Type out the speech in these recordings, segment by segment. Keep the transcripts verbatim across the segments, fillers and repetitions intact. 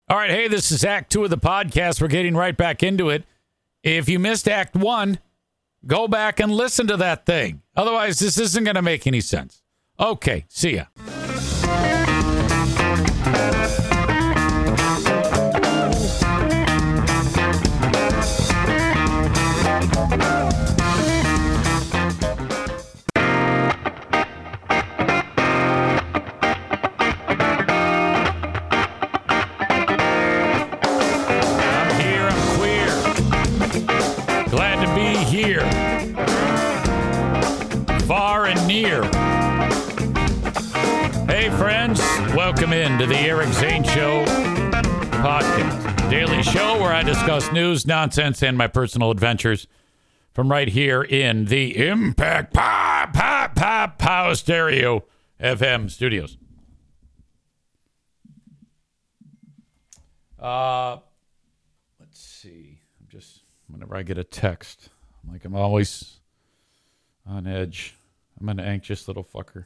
All right, hey, this is Act Two of the podcast. We're getting right back into it. If you missed Act One, go back and listen to that thing. Otherwise, this isn't going to make any sense. Okay, see ya. Here, far and near. Hey, friends, welcome in to the Eric Zane Show podcast, daily show where I discuss news, nonsense, and my personal adventures from right here in the Impact Pop Pop Pop Power Stereo F M studios. Uh, let's see. I'm just whenever I get a text. Like I'm always on edge. I'm an anxious little fucker.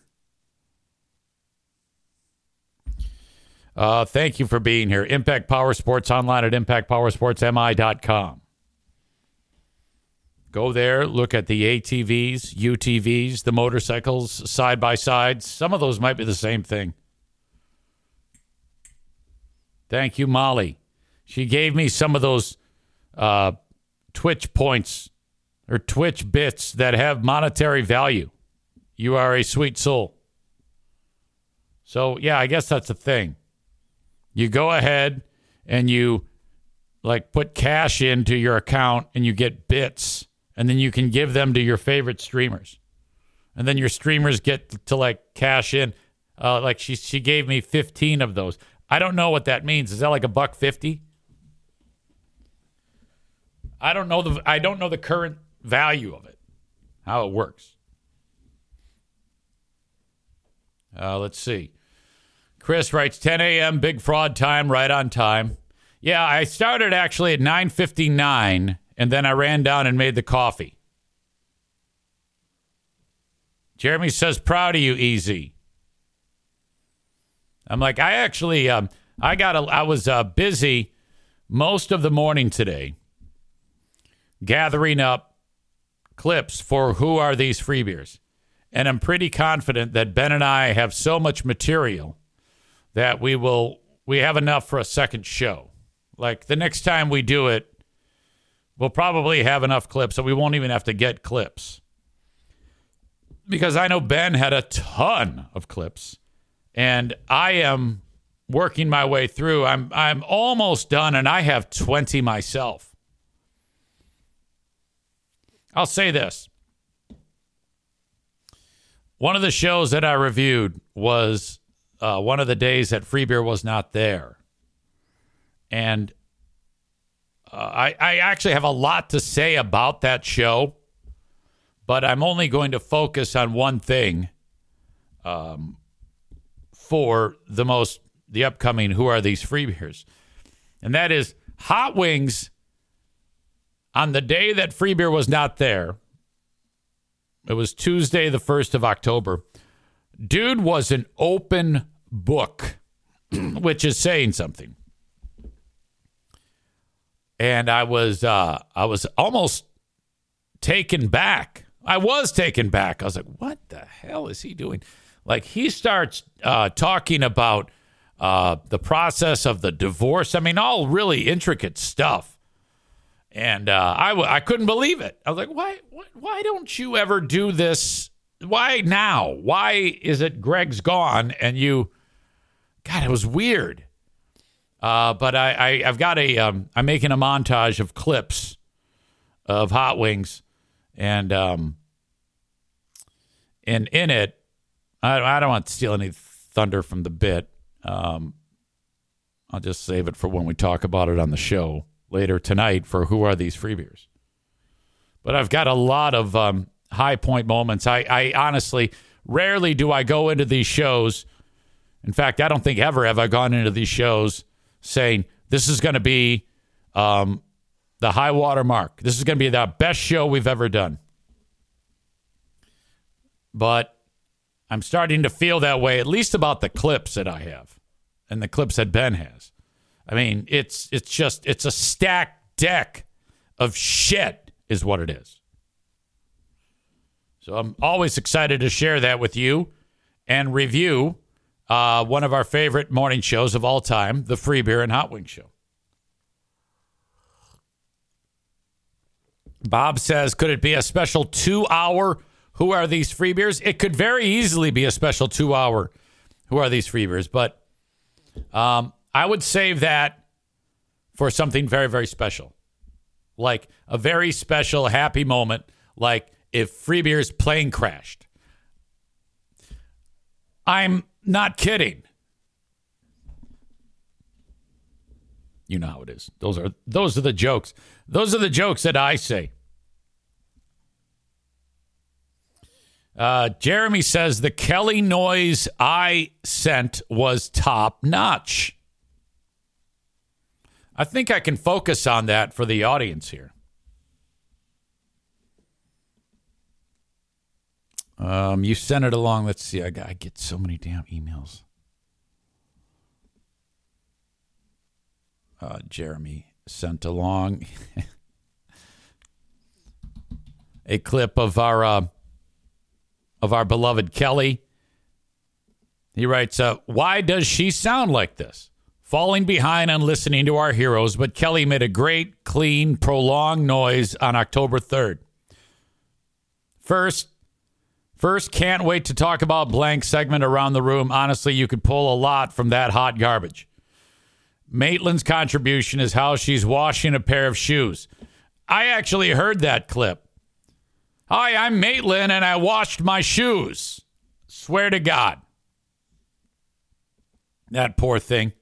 Uh, thank you for being here. Impact Power Sports online at impact power sports m i dot com. Go there, look at the A T Vs, U T Vs, the motorcycles, side by sides. Some of those might be the same thing. Thank you, Molly. She gave me some of those uh, Twitch points or Twitch bits that have monetary value. You are a sweet soul. So, yeah, I guess that's the thing. You go ahead and you, like, put cash into your account and you get bits, and then you can give them to your favorite streamers. And then your streamers get to, like, cash in. Uh, like, she she gave me fifteen of those. I don't know what that means. Is that like a buck fifty? I don't know the I don't know the current value of it, how it works. Uh, let's see. Chris writes, ten a.m. big fraud time, right on time. Yeah, I started actually at nine fifty-nine, and then I ran down and made the coffee. Jeremy says, proud of you, Easy. I'm like, I actually, um, I got, a, I was uh, busy most of the morning today gathering up clips for Who Are These Free Beers. And I'm pretty confident that Ben and I have so much material that we will, we have enough for a second show. Like the next time we do it, we'll probably have enough clips so we won't even have to get clips. Because I know Ben had a ton of clips and I am working my way through. I'm I'm almost done and I have twenty myself. I'll say this. One of the shows that I reviewed was uh, one of the days that Free Beer was not there. And uh, I, I actually have a lot to say about that show, but I'm only going to focus on one thing um, for the most, the upcoming Who Are These Free Beers? And that is Hot Wings. On the day that Free Beer was not there, it was Tuesday, the first of October, dude was an open book, which is saying something. And I was uh, I was almost taken back. I was taken back. I was like, what the hell is he doing? Like, he starts uh, talking about uh, the process of the divorce. I mean, all really intricate stuff. And uh, I, w- I couldn't believe it. I was like, why, why why don't you ever do this? Why now? Why is it Greg's gone and you... God, it was weird. Uh, but I, I, I've got a... Um, I'm making a montage of clips of Hot Wings. And um, in, in it, I, I don't want to steal any thunder from the bit. Um, I'll just save it for when we talk about it on the show later tonight for Who Are These Free Beers. But I've got a lot of um, high point moments. I, I honestly, rarely do I go into these shows. In fact, I don't think ever have I gone into these shows saying this is going to be um, the high water mark. This is going to be the best show we've ever done. But I'm starting to feel that way, at least about the clips that I have and the clips that Ben has. I mean, it's it's just it's a stacked deck of shit is what it is. So I'm always excited to share that with you and review uh, one of our favorite morning shows of all time, the Free Beer and Hot Wing Show. Bob says, could it be a special two-hour Who Are These Free Beers? It could very easily be a special two-hour Who Are These Free Beers, but um, I would save that for something very, very special. Like a very special, happy moment, like if Free Beer's plane crashed. I'm not kidding. You know how it is. Those are those are the jokes. Those are the jokes that I say. Uh, Jeremy says the Kelly noise I sent was top notch. I think I can focus on that for the audience here. Um, you sent it along. Let's see. I, got, I get so many damn emails. Uh, Jeremy sent along a clip of our uh, of our beloved Kelly. He writes, uh, why does she sound like this? Falling behind on listening to our heroes, but Kelly made a great, clean, prolonged noise on October third. First, first, can't wait to talk about blank segment around the room. Honestly, you could pull a lot from that hot garbage. Maitland's contribution is how she's washing a pair of shoes. I actually heard that clip. Hi, I'm Maitland, and I washed my shoes. Swear to God. That poor thing.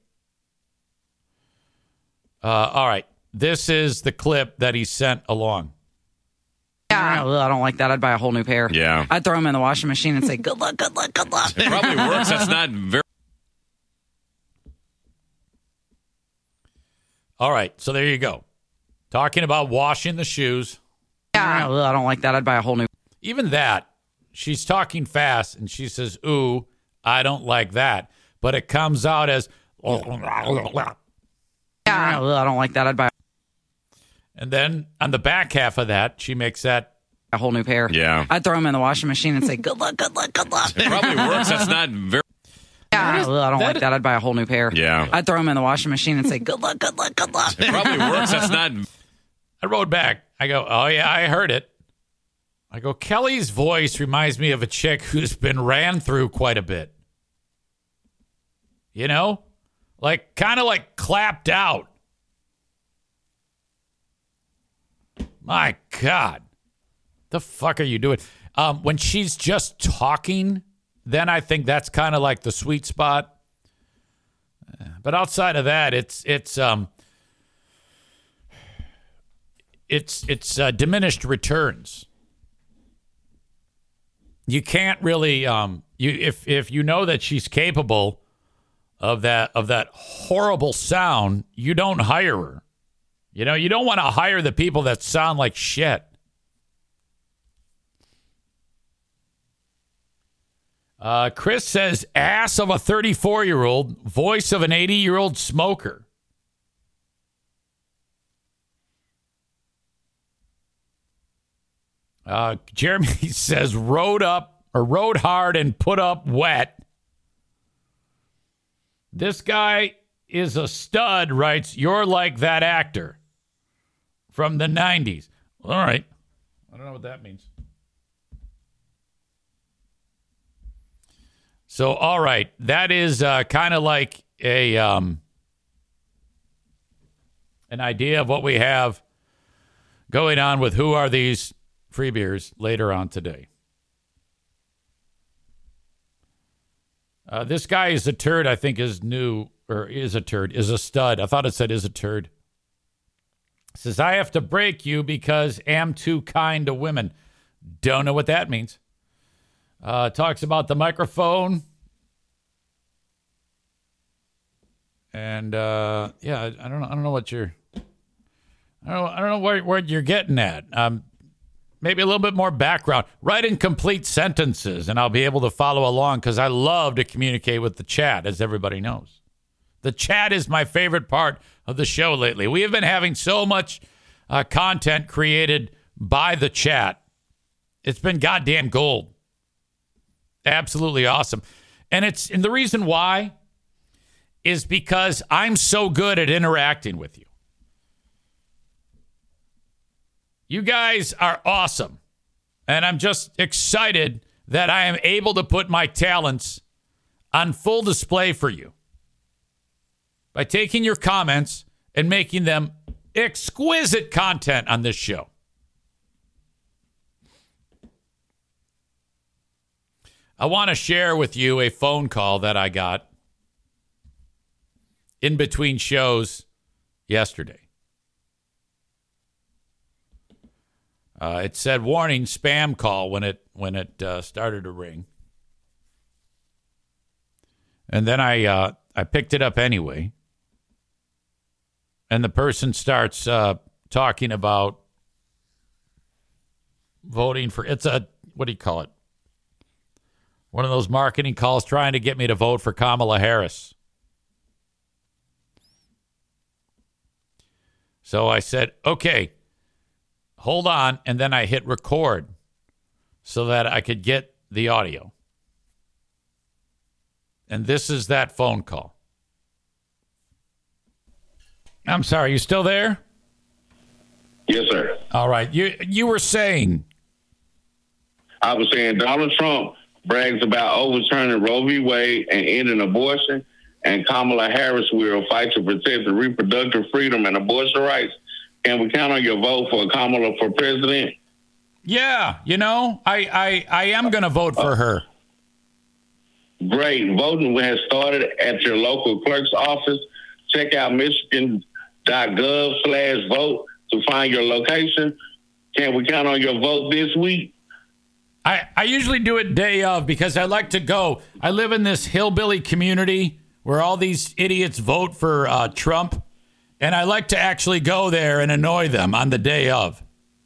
Uh, all right. This is the clip that he sent along. Yeah, I don't like that. I'd buy a whole new pair. Yeah. I'd throw them in the washing machine and say, good luck, good luck, good luck. It probably works. That's not very... All right, so there you go. Talking about washing the shoes. Yeah, I don't like that. I'd buy a whole new. Even that, she's talking fast, and she says, ooh, I don't like that. But it comes out as... Yeah, I don't like that. I'd buy And then on the back half of that, she makes that... a whole new pair. Yeah. I'd throw them in the washing machine and say, good luck, good luck, good luck. It probably works. That's not very... Yeah, is, I don't that like is, that. I'd buy a whole new pair. Yeah. I'd throw them in the washing machine and say, good luck, good luck, good luck. It probably works. That's not... I wrote back. I go, oh, yeah, I heard it. I go, Kelly's voice reminds me of a chick who's been ran through quite a bit. You know? Like, kind of like clapped out. My God. The fuck are you doing? Um, when she's just talking, then I think that's kind of like the sweet spot. But outside of that, it's it's um it's it's uh, diminished returns. You can't really um you if if you know that she's capable of that of that horrible sound, you don't hire her. You know, you don't want to hire the people that sound like shit. Uh, Chris says, ass of a thirty-four-year-old, voice of an eighty-year-old smoker. Uh, Jeremy says, rode up or rode hard and put up wet. This guy is a stud, writes, you're like that actor from the nineties. All right. I don't know what that means. So, all right, that is uh, kind of like a um, an idea of what we have going on with Who Are These Free Beers later on today. Uh, this guy is a turd, I think is new, or is a turd, is a stud. I thought it said is a turd. Says, I have to break you because am too kind to women. Don't know what that means. Uh, talks about the microphone. And, uh, yeah, I, I don't know. I don't know what you're, I don't know, I don't know where, where you're getting at. Um, maybe a little bit more background. Write in complete sentences, and I'll be able to follow along because I love to communicate with the chat, as everybody knows. The chat is my favorite part of the show lately. We have been having so much uh, content created by the chat. It's been goddamn gold. Absolutely awesome. And it's and the reason why is because I'm so good at interacting with you. You guys are awesome. And I'm just excited that I am able to put my talents on full display for you by taking your comments and making them exquisite content on this show. I want to share with you a phone call that I got in between shows yesterday. Uh, it said warning spam call when it when it uh, started to ring, and then I uh, I picked it up anyway. And the person starts uh, talking about voting for it's a what do you call it? One of those marketing calls trying to get me to vote for Kamala Harris. So I said, okay, hold on. And then I hit record so that I could get the audio. And this is that phone call. I'm sorry, you still there? Yes, sir. All right. You you were saying. I was saying Donald Trump brags about overturning Roe v. Wade and ending abortion, and Kamala Harris will fight to protect the reproductive freedom and abortion rights. Can we count on your vote for Kamala for president? Yeah, you know, I I, I am going to vote for her. Great. Voting has started at your local clerk's office. Check out michigan.gov slash vote to find your location. Can we count on your vote this week? I, I usually do it day of because I like to go. I live in this hillbilly community where all these idiots vote for uh, Trump, and I like to actually go there and annoy them on the day of.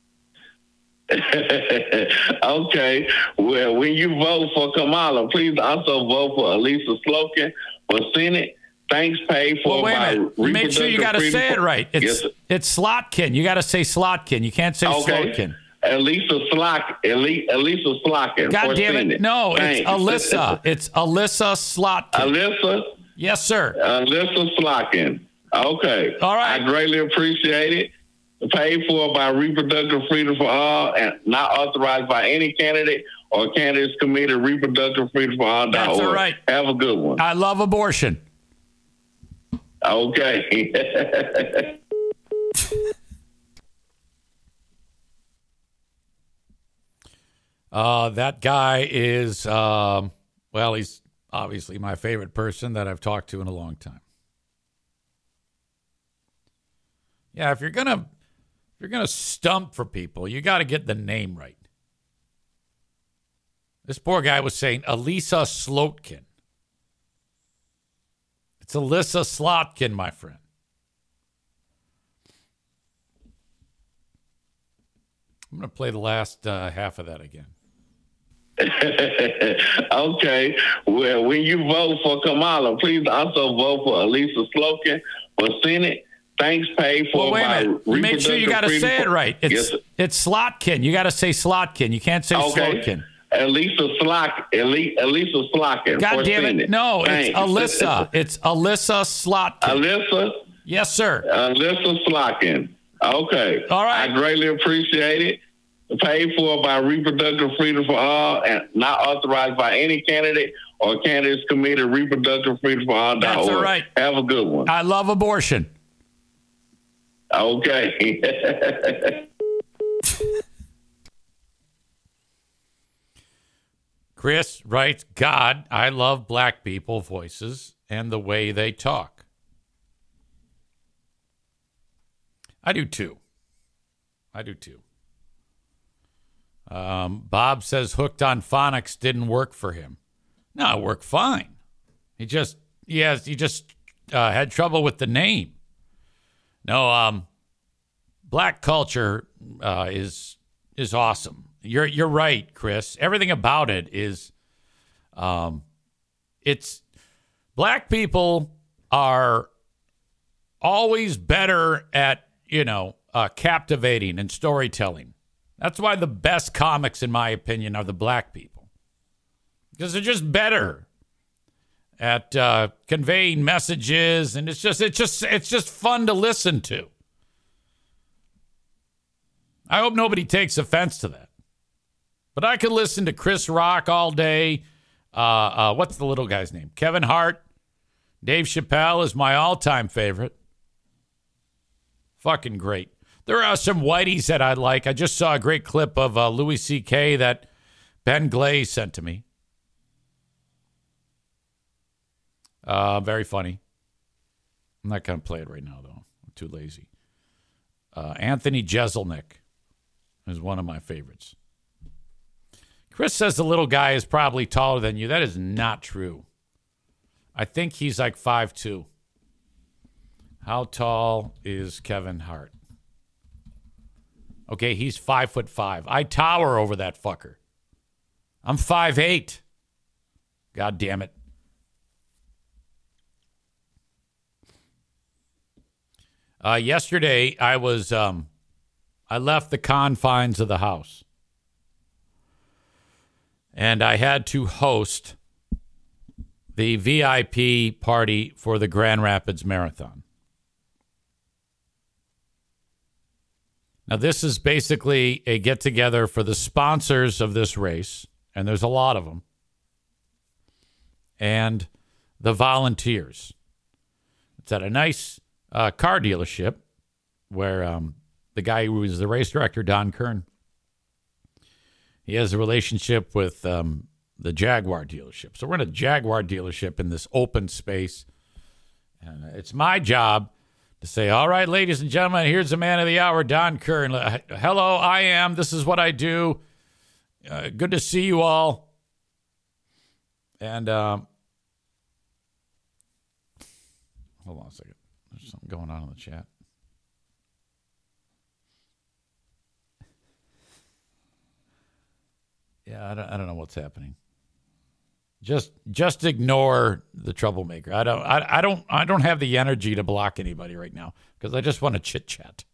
Okay. Well, when you vote for Kamala, please also vote for Elisa Slotkin for Senate. Thanks paid for well, wait by a minute. Make sure you got to say it right. It's yes, it's Slotkin. You got to say Slotkin. You can't say okay. Slotkin. Elisa Slotkin. Elisa Slotkin. God damn it. Senate. No, Thanks. it's Alyssa. It's Alyssa Slotkin. Alyssa? Yes, sir. Alyssa Slotkin. Okay. All right. I greatly appreciate it. Paid for by Reproductive Freedom for All and not authorized by any candidate or candidates committed Reproductive Freedom for All. That's all right. Have a good one. I love abortion. Okay. uh, that guy is, um, well, he's obviously my favorite person that I've talked to in a long time. Yeah, if you're gonna if you're gonna stump for people, you got to get the name right. This poor guy was saying Elisa Slotkin. It's Alyssa Slotkin, my friend. I'm going to play the last uh, half of that again. Okay. Well, when you vote for Kamala, please also vote for Elisa Slotkin for Senate. Thanks paid for well, wait by a minute. Make sure you got to say it right. It's yes, it's Slotkin. You got to say Slotkin. You can't say okay. Slotkin. Elisa Slotkin. Elisa Slotkin. God damn Senate. it. No, Thanks. it's Alyssa. It's Alyssa Slotkin. Alyssa? Yes, sir. Alyssa Slotkin. Okay. All right. I greatly appreciate it. Paid for by Reproductive Freedom for All and not authorized by any candidate or candidates committed Reproductive Freedom for All. That's all right. Have a good one. I love abortion. Okay. Chris writes, God, I love black people voices and the way they talk. I do too. I do too. Um, Bob says hooked on phonics didn't work for him. No, it worked fine. He just, he has, he just uh, had trouble with the name. No, um, black culture uh, is is awesome. You're you're right, Chris. Everything about it is, um, it's black people are always better at, you know, uh, captivating and storytelling. That's why the best comics, in my opinion, are the black people. Because they're just better at uh, conveying messages, and it's just it's just it's just fun to listen to. I hope nobody takes offense to that. But I could listen to Chris Rock all day. Uh, uh, what's the little guy's name? Kevin Hart. Dave Chappelle is my all-time favorite. Fucking great. There are some whiteys that I like. I just saw a great clip of uh, Louis C K that Ben Glaze sent to me. Uh, very funny. I'm not going to play it right now, though. I'm too lazy. Uh, Anthony Jeselnik is one of my favorites. Chris says the little guy is probably taller than you. That is not true. I think he's like five two. How tall is Kevin Hart? Okay, he's five foot five. I tower over that fucker. I'm five eight. God damn it. Uh, yesterday, I was, um, I left the confines of the house. And I had to host the V I P party for the Grand Rapids Marathon. Now, this is basically a get-together for the sponsors of this race, and there's a lot of them, and the volunteers. It's at a nice uh, car dealership where um, the guy who was the race director, Don Kern, he has a relationship with um, the Jaguar dealership. So we're in a Jaguar dealership in this open space, and it's my job to say, all right, ladies and gentlemen, here's the man of the hour, Don Kern. Hello, I am. This is what I do. Uh, good to see you all. And um, hold on a second. There's something going on in the chat. Yeah, I don't, I don't know what's happening. Just just ignore the troublemaker. I don't I, I don't I don't have the energy to block anybody right now because I just want to chit chat.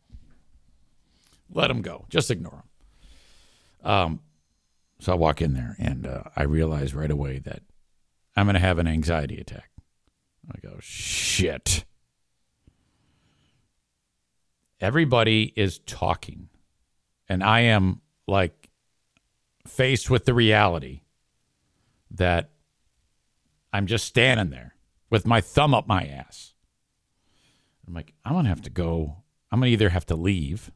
Let them go. Just ignore them. Um, so I walk in there and uh, I realize right away that I'm going to have an anxiety attack. I go, shit. Everybody is talking, and I am like faced with the reality that I'm just standing there with my thumb up my ass. I'm like, I'm going to have to go. I'm going to either have to leave.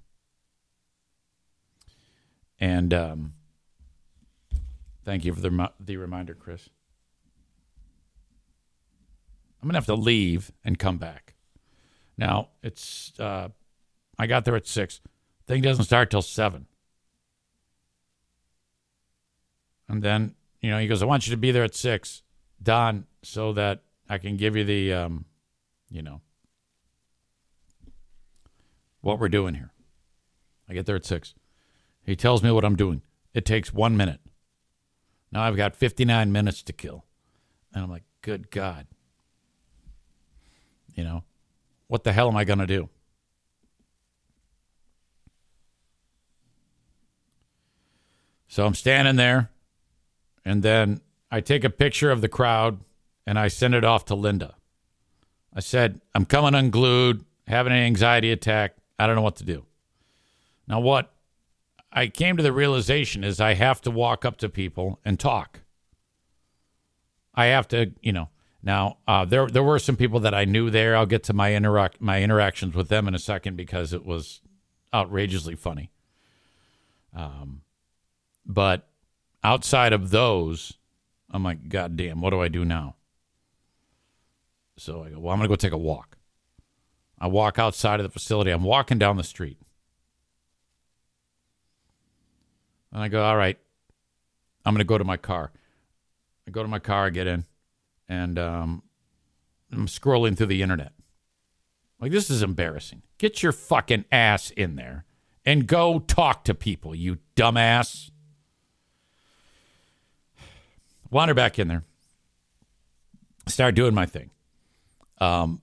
And um, thank you for the, the reminder, Chris. I'm going to have to leave and come back. Now, it's, uh, I got there at six. Thing doesn't start till seven. And then, you know, he goes, I want you to be there at six, Don, so that I can give you the, um, you know, what we're doing here. I get there at six. He tells me what I'm doing. It takes one minute. Now I've got fifty-nine minutes to kill. And I'm like, good God. You know, what the hell am I going to do? So I'm standing there. And then I take a picture of the crowd, and I send it off to Linda. I said, I'm coming unglued, having an anxiety attack. I don't know what to do. Now, what I came to the realization is I have to walk up to people and talk. I have to, you know. Now, uh, there there were some people that I knew there. I'll get to my, interac- my interactions with them in a second because it was outrageously funny. Um, but... Outside of those, I'm like, God damn, what do I do now? So I go, well, I'm going to go take a walk. I walk outside of the facility. I'm walking down the street. And I go, all right, I'm going to go to my car. I go to my car, I get in, and um, I'm scrolling through the internet. Like, this is embarrassing. Get your fucking ass in there and go talk to people, you dumbass. Wander back in there. Start doing my thing. um,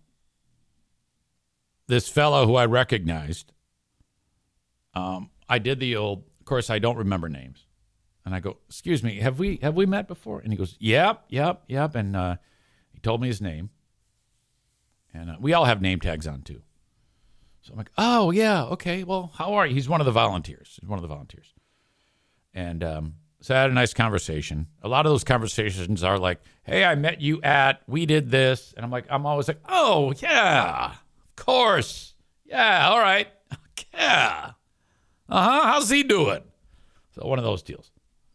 this fellow who I recognized, um, I did the old, of course, I don't remember names. And I go, excuse me, have we have we met before? And he goes, yep, yep, yep. And uh, he told me his name. And uh, we all have name tags on, too. So I'm like, oh, yeah, okay, well, how are you? He's one of the volunteers. He's one of the volunteers. And um, so I had a nice conversation. A lot of those conversations are like, hey, I met you at, we did this. And I'm like, I'm always like, oh, yeah, of course. Yeah, all right. Yeah. Uh-huh, how's he doing? So one of those deals.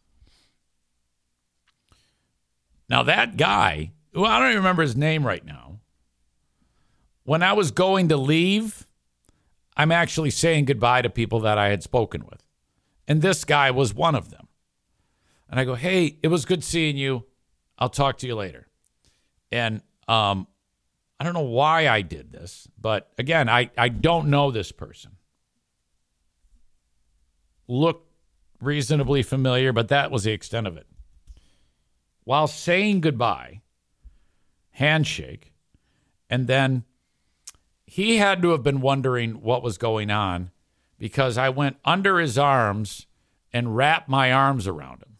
Now, that guy, well, I don't even remember his name right now. When I was going to leave, I'm actually saying goodbye to people that I had spoken with. And this guy was one of them. And I go, hey, it was good seeing you. I'll talk to you later. And um, I don't know why I did this. But, again, I, I don't know this person. Looked reasonably familiar, but that was the extent of it. While saying goodbye, handshake, and then he had to have been wondering what was going on because I went under his arms and wrapped my arms around him.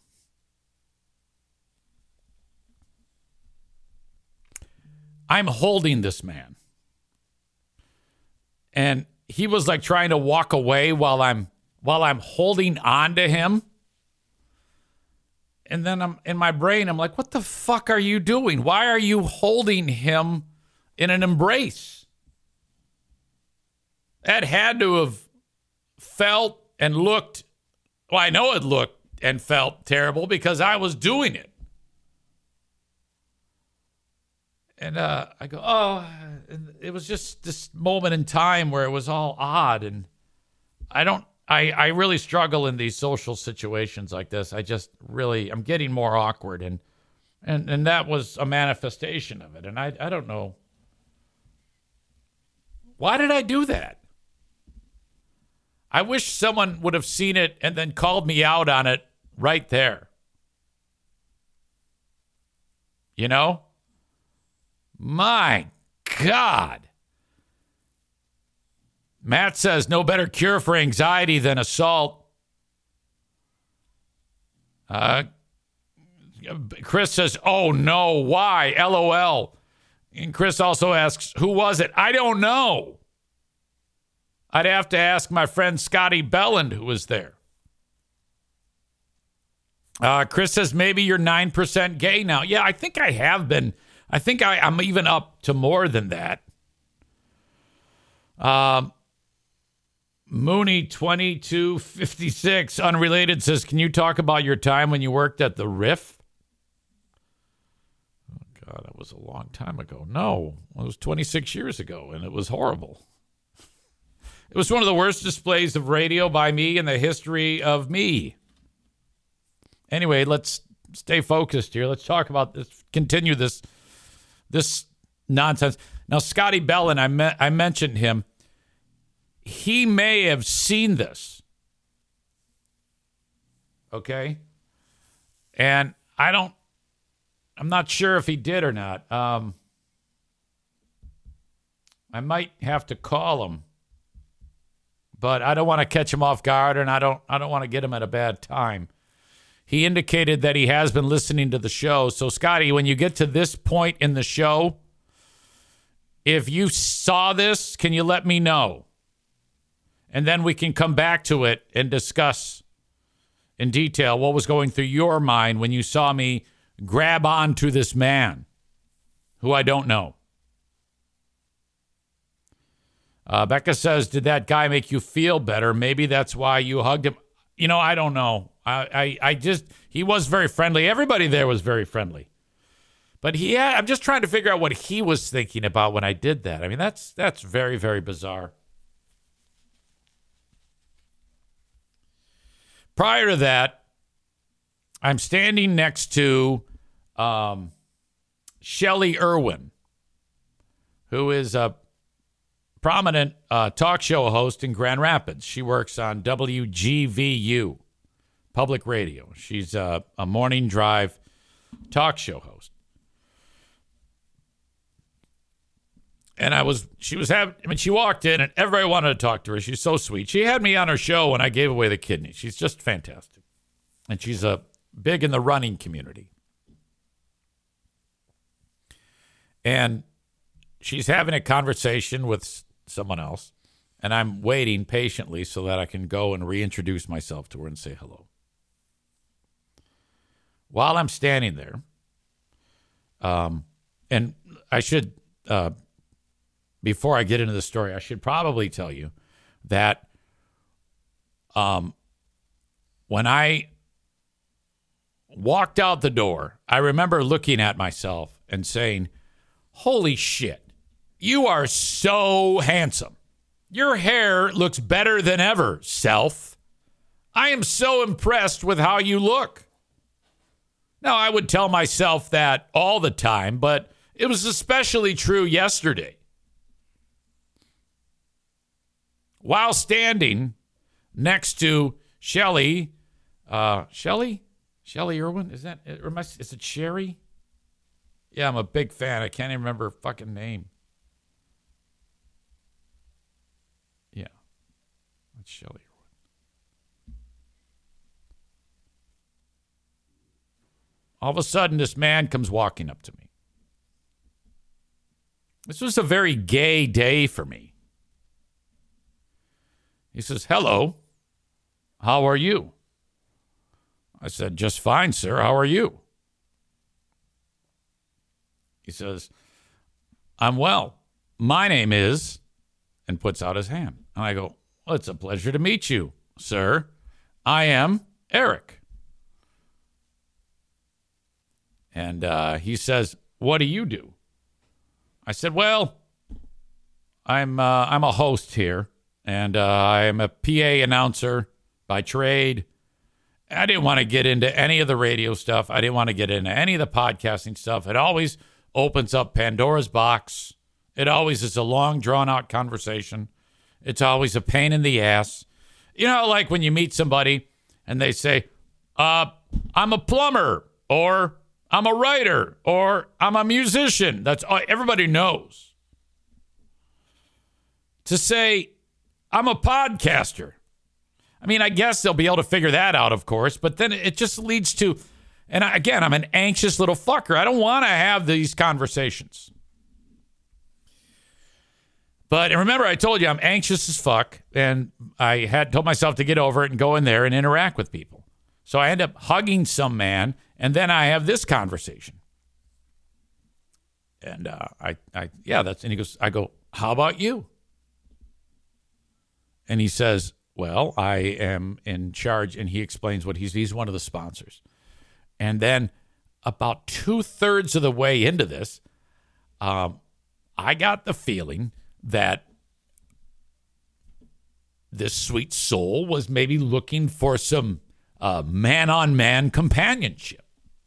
I'm holding this man. And he was like trying to walk away while I'm while I'm holding on to him. And then I'm in my brain, I'm like, what the fuck are you doing? Why are you holding him in an embrace? That had to have felt and looked, well, I know it looked and felt terrible because I was doing it. And uh, I go, oh, it was just this moment in time where it was all odd. And I don't, I, I really struggle in these social situations like this. I just really, I'm getting more awkward. And, and, and that was a manifestation of it. And I, I don't know. Why did I do that? I wish someone would have seen it and then called me out on it right there. You know? My God. Matt says, no better cure for anxiety than assault. Uh, Chris says, oh, no, why? LOL. And Chris also asks, who was it? I don't know. I'd have to ask my friend Scotty Belland, who was there. Uh, Chris says, maybe you're nine percent gay now. Yeah, I think I have been. I think I, I'm even up to more than that. Um, Mooney twenty-two fifty-six, unrelated, says, can you talk about your time when you worked at the Riff? Oh, God, that was a long time ago. No, it was twenty-six years ago, and it was horrible. It was one of the worst displays of radio by me in the history of me. Anyway, let's stay focused here. Let's talk about this, continue this this nonsense. Now, Scotty Belland, I, me- I mentioned him. He may have seen this. Okay? And I don't, I'm not sure if he did or not. Um, I might have to call him. But I don't want to catch him off guard, and I don't I don't want to get him at a bad time. He indicated that he has been listening to the show. So, Scotty, when you get to this point in the show, if you saw this, can you let me know? And then we can come back to it and discuss in detail what was going through your mind when you saw me grab onto this man who I don't know. Uh, Becca says, did that guy make you feel better? Maybe that's why you hugged him. You know, I don't know. I, I, I just, he was very friendly. Everybody there was very friendly. But he had, I'm just trying to figure out what he was thinking about when I did that. I mean, that's that's very, very bizarre. Prior to that, I'm standing next to um, Shelley Irwin, who is a prominent uh, talk show host in Grand Rapids. She works on W G V U, public radio. She's a, a morning drive talk show host. And I was, she was having, I mean, she walked in and everybody wanted to talk to her. She's so sweet. She had me on her show when I gave away the kidney. She's just fantastic. And she's uh, big in the running community. And she's having a conversation with someone else. And I'm waiting patiently so that I can go and reintroduce myself to her and say hello. While I'm standing there, um, and I should, uh, before I get into the story, I should probably tell you that um, when I walked out the door, I remember looking at myself and saying, holy shit, you are so handsome. Your hair looks better than ever, self. I am so impressed with how you look. Now, I would tell myself that all the time, but it was especially true yesterday. While standing next to Shelly, uh, Shelly? Shelly Irwin? Is that, is it Sherry? Yeah, I'm a big fan. I can't even remember her fucking name. Yeah, that's Shelly Irwin. All of a sudden, this man comes walking up to me. This was a very gay day for me. He says, hello, how are you? I said, just fine, sir. How are you? He says, I'm well. My name is, and puts out his hand. And I go, well, it's a pleasure to meet you, sir. I am Eric. And uh, he says, what do you do? I said, well, I'm uh, I'm a host here, and uh, I am a P A announcer by trade. I didn't want to get into any of the radio stuff. I didn't want to get into any of the podcasting stuff. It always opens up Pandora's box. It always is a long, drawn-out conversation. It's always a pain in the ass. You know, like when you meet somebody and they say, uh, I'm a plumber, or I'm a writer, or I'm a musician. That's all everybody knows. To say, I'm a podcaster. I mean, I guess they'll be able to figure that out, of course, but then it just leads to, and again, I'm an anxious little fucker. I don't want to have these conversations. But and remember, I told you I'm anxious as fuck, and I had told myself to get over it and go in there and interact with people. So I end up hugging some man, and then I have this conversation. And uh, I, I, yeah, that's, and he goes, I go, how about you? And he says, well, I am in charge, and he explains what he's, he's one of the sponsors. And then about two thirds of the way into this, um, I got the feeling that this sweet soul was maybe looking for some uh, man-on-man companionship.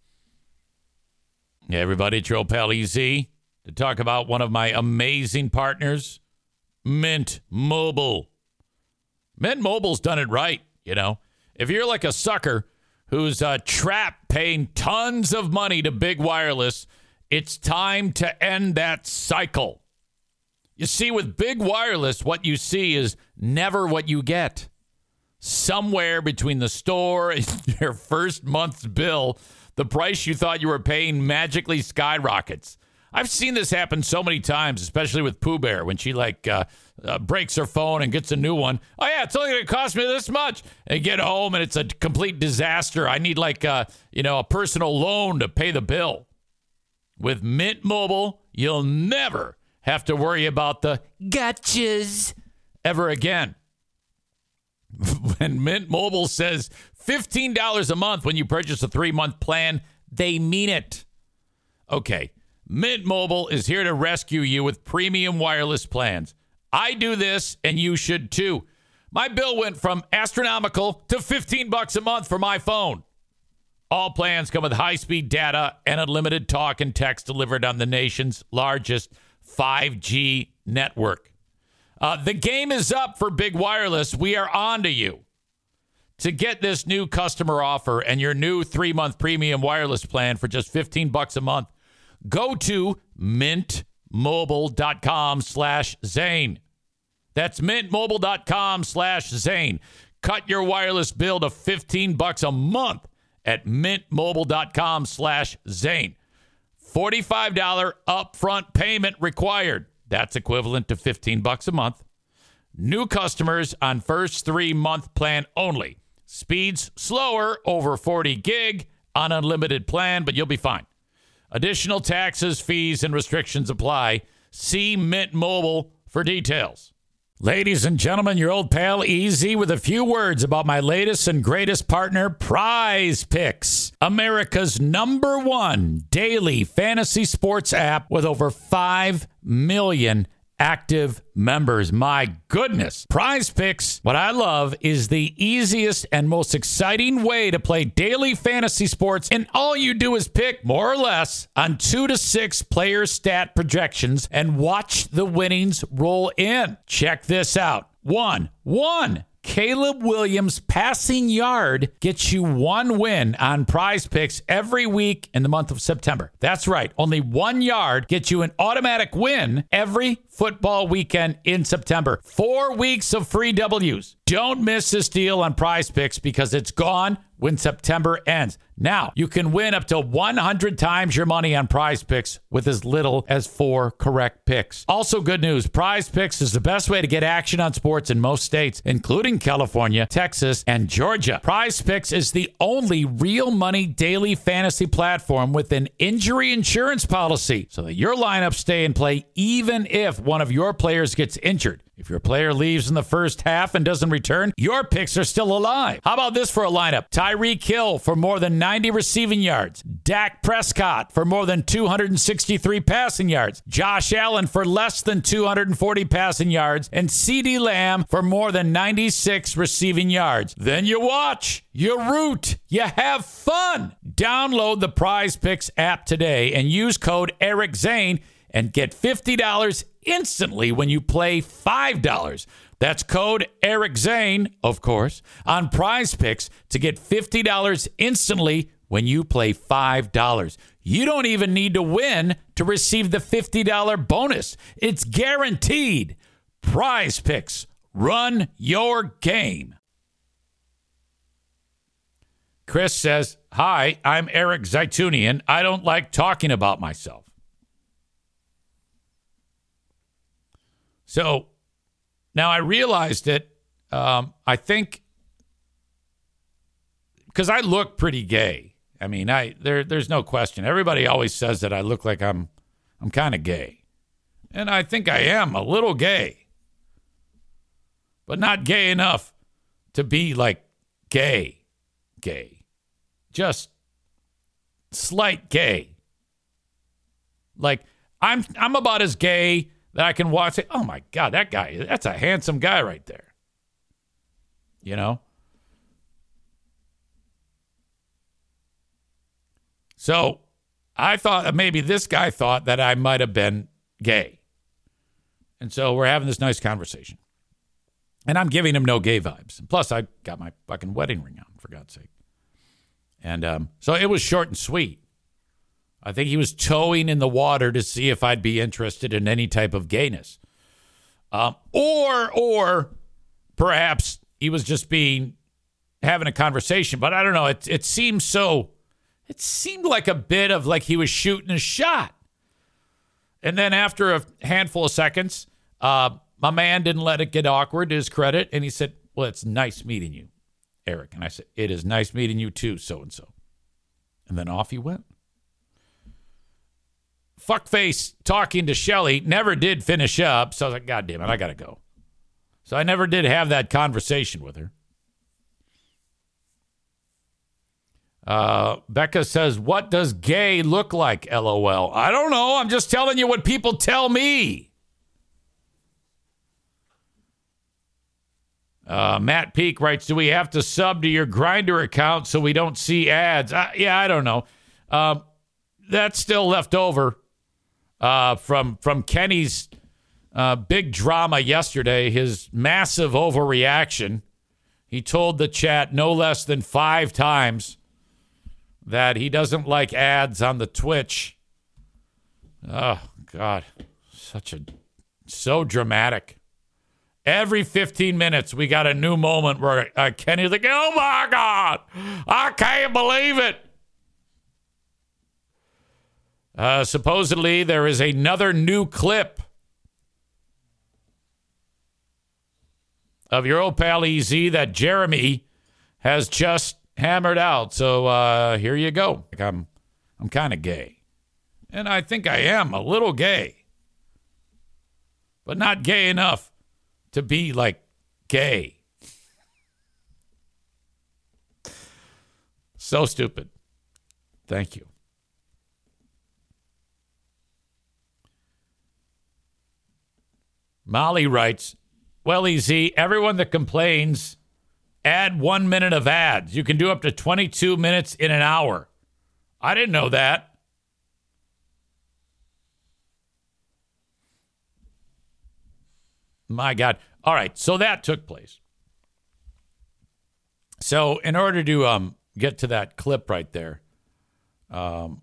Yeah, everybody, it's your old pal E Z to talk about one of my amazing partners, Mint Mobile. Mint Mobile's done it right, you know. If you're like a sucker who's uh, trapped paying tons of money to big wireless, it's time to end that cycle. You see, with big wireless, what you see is never what you get. Somewhere between the store and your first month's bill, the price you thought you were paying magically skyrockets. I've seen this happen so many times, especially with Pooh Bear, when she like uh, uh, breaks her phone and gets a new one. Oh, yeah, it's only going to cost me this much. And get home, and it's a complete disaster. I need like uh, you know, a personal loan to pay the bill. With Mint Mobile, you'll never have to worry about the gotchas ever again. When Mint Mobile says fifteen dollars a month when you purchase a three-month plan, they mean it. Okay, Mint Mobile is here to rescue you with premium wireless plans. I do this, and you should too. My bill went from astronomical to fifteen bucks a month for my phone. All plans come with high-speed data and unlimited talk and text delivered on the nation's largest five G network. Uh, the game is up for big wireless. We are on to you. To get this new customer offer and your new three-month premium wireless plan for just fifteen bucks a month, go to mint mintmobile.com slash Zane. That's mintmobile.com slash Zane. Cut your wireless bill to fifteen bucks a month at mintmobile.com slash Zane. forty-five dollars upfront payment required. That's equivalent to fifteen bucks a month. New customers on first three-month plan only. Speeds slower, over forty gig on unlimited plan, but you'll be fine. Additional taxes, fees, and restrictions apply. See Mint Mobile for details. Ladies and gentlemen, your old pal Easy with a few words about my latest and greatest partner, Prize Picks, America's number one daily fantasy sports app with over five million active members. My goodness. Prize Picks, what I love is the easiest and most exciting way to play daily fantasy sports, and all you do is pick more or less on two to six player stat projections and watch the winnings roll in. Check this out. One, one. Caleb Williams' passing yard gets you one win on Prize Picks every week in the month of September. That's right. Only one yard gets you an automatic win every football weekend in September. Four weeks of free W's. Don't miss this deal on Prize Picks because it's gone when September ends. Now, you can win up to one hundred times your money on Prize Picks with as little as four correct picks. Also, good news, Prize Picks is the best way to get action on sports in most states, including California, Texas, and Georgia. Prize Picks is the only real money daily fantasy platform with an injury insurance policy so that your lineups stay in play even if one of your players gets injured. If your player leaves in the first half and doesn't return, your picks are still alive. How about this for a lineup? Tyreek Hill for more than ninety receiving yards. Dak Prescott for more than two hundred sixty-three passing yards. Josh Allen for less than two hundred forty passing yards. And CeeDee Lamb for more than ninety-six receiving yards. Then you watch, you root, you have fun. Download the Prize Picks app today and use code Eric Zane and get fifty dollars instantly when you play five dollars. That's code Eric Zane, of course, on Prize Picks to get fifty dollars instantly when you play five dollars. You don't even need to win to receive the fifty dollars bonus. It's guaranteed. Prize Picks. Run your game. Chris says, hi, I'm Eric Zaitunian. I don't like talking about myself. So now I realized it. Um, I think because I look pretty gay. I mean, I there there's no question. Everybody always says that I look like I'm I'm kind of gay, and I think I am a little gay, but not gay enough to be like gay, gay, just slight gay. Like I'm I'm about as gay that I can watch it. Oh my God, that guy, that's a handsome guy right there. You know? So I thought maybe this guy thought that I might have been gay. And so we're having this nice conversation. And I'm giving him no gay vibes. And plus, I got my fucking wedding ring on, for God's sake. And um, so it was short and sweet. I think he was towing in the water to see if I'd be interested in any type of gayness. Um, or, or perhaps he was just being, having a conversation. But I don't know. It, it seemed so, it seemed like a bit of like he was shooting a shot. And then after a handful of seconds, uh, my man didn't let it get awkward to his credit. And he said, well, it's nice meeting you, Eric. And I said, it is nice meeting you too, so-and-so. And then off he went. Fuckface talking to Shelly never did finish up. So I was like, God damn it, I got to go. So I never did have that conversation with her. Uh, Becca says, what does gay look like, LOL? I don't know. I'm just telling you what people tell me. Uh, Matt Peak writes, do we have to sub to your Grindr account so we don't see ads? Uh, yeah, I don't know. Um, that's still left over uh, from, from Kenny's uh, big drama yesterday, his massive overreaction. He told the chat no less than five times that he doesn't like ads on the Twitch. Oh, God. Such a, so dramatic. Every fifteen minutes, we got a new moment where uh, Kenny's like, oh my God, I can't believe it. Uh, supposedly, there is another new clip of your old pal E Z that Jeremy has just hammered out. So uh, here you go. Like I'm, I'm kind of gay. And I think I am a little gay. But not gay enough to be like gay. So stupid. Thank you. Molly writes, well, E Z, everyone that complains, add one minute of ads. You can do up to twenty-two minutes in an hour. I didn't know that. My God. All right. So that took place. So in order to um, get to that clip right there, um,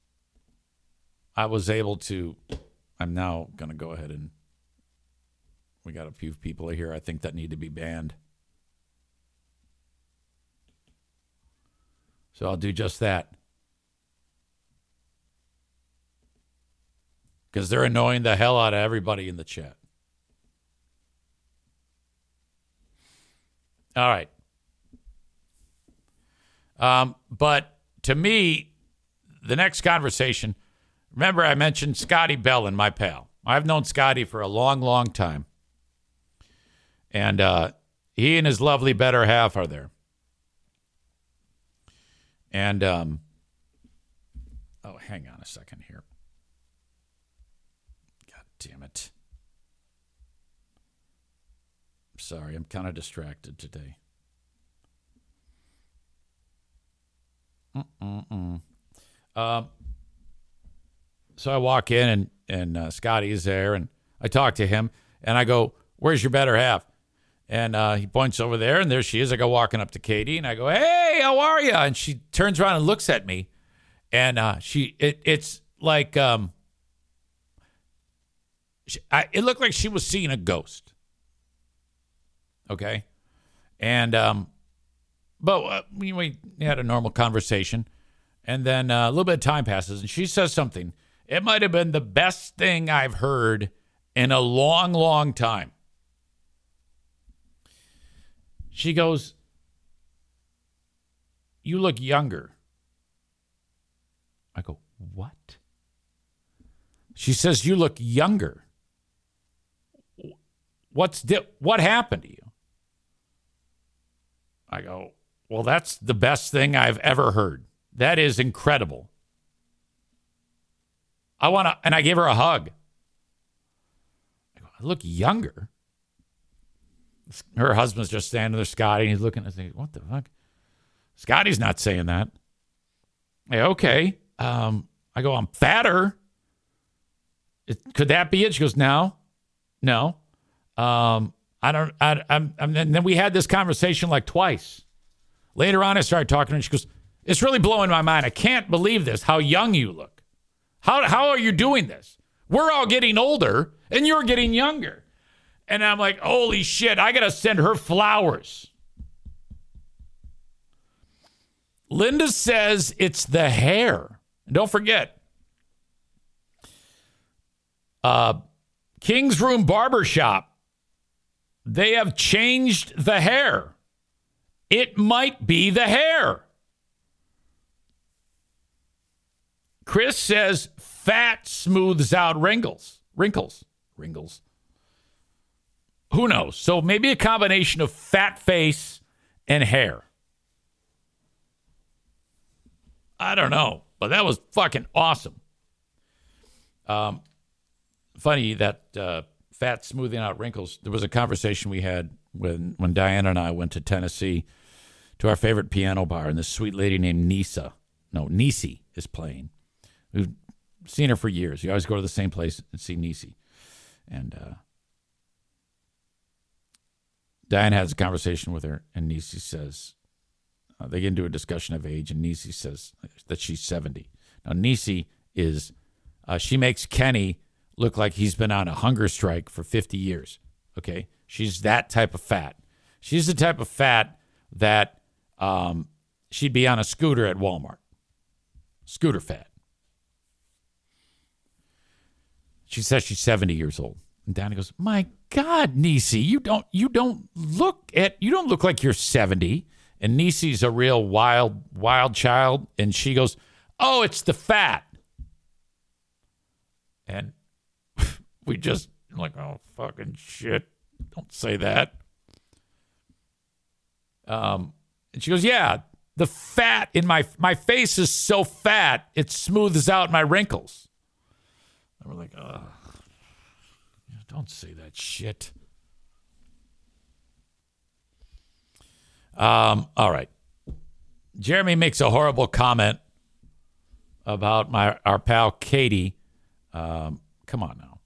I was able to, I'm now going to go ahead and, we got a few people here I think that need to be banned. So I'll do just that. Because they're annoying the hell out of everybody in the chat. All right. Um, but to me, the next conversation, remember I mentioned Scotty Bellin, my pal. I've known Scotty for a long, long time. And uh, he and his lovely better half are there. And, um, oh, hang on a second here. God damn it. Sorry, I'm kind of distracted today. Mm-mm-mm. Um, so I walk in, and, and uh, Scotty is there, and I talk to him, and I go, where's your better half? And uh, he points over there, and there she is. I go walking up to Katie, and I go, hey, how are you? And she turns around and looks at me, and uh, she it, it's like um, she, I, it looked like she was seeing a ghost. Okay, and um, but uh, we, we had a normal conversation, and then uh, a little bit of time passes, and she says something. It might have been the best thing I've heard in a long, long time. She goes, you look younger. I go, what? She says, you look younger. What's di- what happened to you? I go, well, that's the best thing I've ever heard. That is incredible. I want to, and I gave her a hug. I go, I look younger. Her husband's just standing there, Scotty, and he's looking at me, what the fuck? Scotty's not saying that. Hey, okay. Um, I go, I'm fatter. It, could that be it? She goes, no, no. Um, I don't, I, I'm, I'm, and then we had this conversation like twice. Later on, I started talking to her, and she goes, it's really blowing my mind. I can't believe this, how young you look. How, how are you doing this? We're all getting older, and you're getting younger. And I'm like, holy shit, I got to send her flowers. Linda says it's the hair. And don't forget, uh, King's Room Barbershop, they have changed the hair. It might be the hair. Chris says fat smooths out wrinkles. Wrinkles. Wrinkles. Who knows? So maybe a combination of fat face and hair. I don't know, but that was fucking awesome. Um, funny that uh, fat smoothing out wrinkles. There was a conversation we had when when Diana and I went to Tennessee to our favorite piano bar, and this sweet lady named Nisa, no, Nisi is playing. We've seen her for years. You always go to the same place and see Nisi. And uh, Diane has a conversation with her, and Nisi says, uh, they get into a discussion of age, and Nisi says that she's seventy. Now, Nisi is, uh, she makes Kenny look like he's been on a hunger strike for fifty years. Okay? She's that type of fat. She's the type of fat that um, she'd be on a scooter at Walmart. Scooter fat. She says she's seventy years old. And Donnie goes, "My God, Niecy, you don't you don't look at you don't look like you're seventy." And Niecy's a real wild, wild child. And she goes, "Oh, it's the fat." And we just like, oh fucking shit. Don't say that. Um and she goes, "Yeah, the fat in my my face is so fat, it smooths out my wrinkles." And we're like, oh, don't say that shit. Um, all right. Jeremy makes a horrible comment about my our pal Katie. Um, come on now.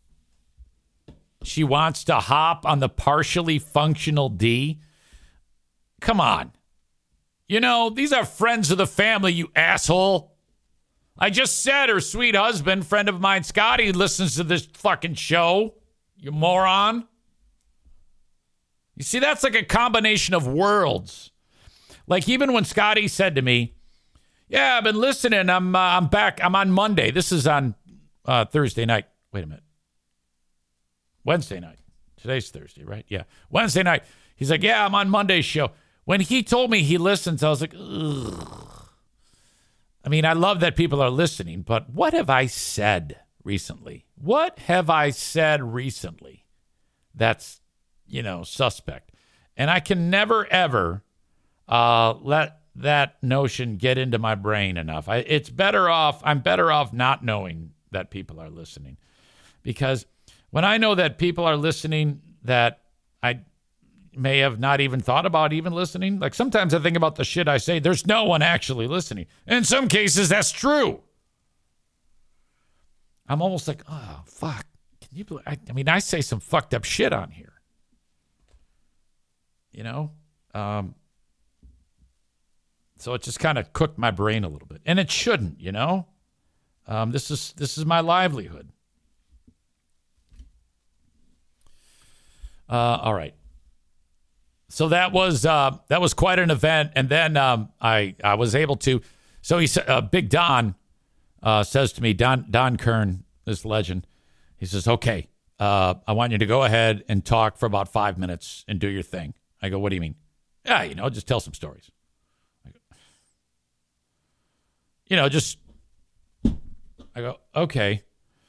She wants to hop on the partially functional D. Come on. You know, these are friends of the family, you asshole. I just said her sweet husband, friend of mine, Scotty, listens to this fucking show. You moron. You see, that's like a combination of worlds. Like even when Scotty said to me, "Yeah, I've been listening. I'm uh, I'm back. I'm on Monday." This is on uh, Thursday night. Wait a minute. Wednesday night. Today's Thursday, right? Yeah. Wednesday night. He's like, "Yeah, I'm on Monday's show." When he told me he listens, I was like, ugh. I mean, I love that people are listening, but what have I said recently? What have I said recently that's, you know, suspect? And I can never, ever uh, let that notion get into my brain enough. I, it's better off, I'm better off not knowing that people are listening. Because when I know that people are listening that I may have not even thought about even listening. Like sometimes I think about the shit I say. There's no one actually listening. In some cases, that's true. I'm almost like, oh, fuck. Can you believe? I, I mean, I say some fucked up shit on here. You know? Um, so it just kind of cooked my brain a little bit. And it shouldn't, you know? Um, this is this is my livelihood. Uh, all right. So that was uh, that was quite an event, and then um, I I was able to. So he said, uh, Big Don uh, says to me, Don Don Kern, this legend, he says, "Okay, uh, I want you to go ahead and talk for about five minutes and do your thing." I go, "What do you mean?" "Yeah, you know, just tell some stories." I go, you know, just I go, "Okay."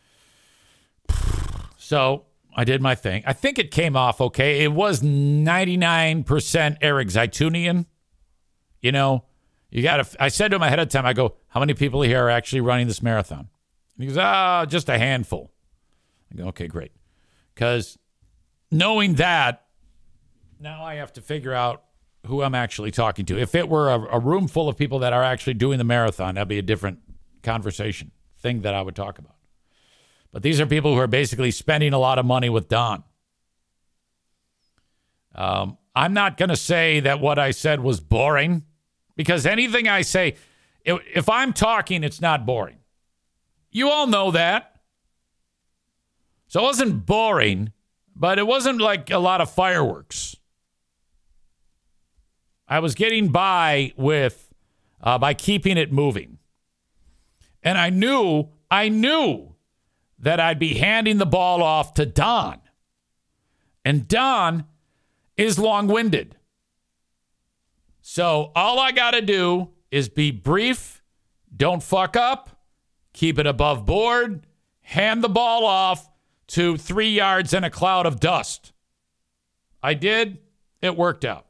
So I did my thing. I think it came off okay. It was ninety-nine percent Eric Zaitunian. You know, you got to, I said to him ahead of time, I go, "How many people here are actually running this marathon?" And he goes, "Ah, just a handful." I go, "Okay, great." Because knowing that, now I have to figure out who I'm actually talking to. If it were a, a room full of people that are actually doing the marathon, that'd be a different conversation, thing that I would talk about. But these are people who are basically spending a lot of money with Don. Um, I'm not going to say that what I said was boring, because anything I say, if I'm talking, it's not boring. You all know that. So it wasn't boring, but it wasn't like a lot of fireworks. I was getting by with, uh, by keeping it moving. And I knew, I knew that I'd be handing the ball off to Don. And Don is long-winded. So all I got to do is be brief, don't fuck up, keep it above board, hand the ball off to three yards and a cloud of dust. I did. It worked out.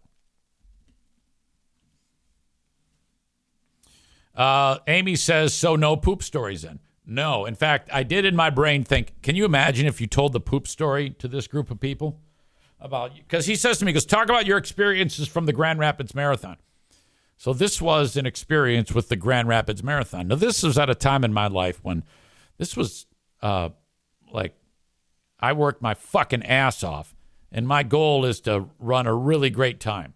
Uh, Amy says, so no poop stories then. No. In fact, I did in my brain think, can you imagine if you told the poop story to this group of people about you? Because he says to me, he goes, talk about your experiences from the Grand Rapids Marathon. So this was an experience with the Grand Rapids Marathon. Now, this was at a time in my life when this was uh, like I worked my fucking ass off, and my goal is to run a really great time.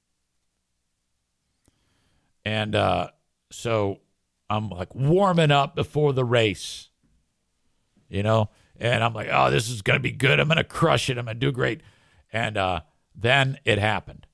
And uh, so I'm like warming up before the race. you know? And I'm like, oh, this is going to be good. I'm going to crush it. I'm going to do great. And uh, then it happened.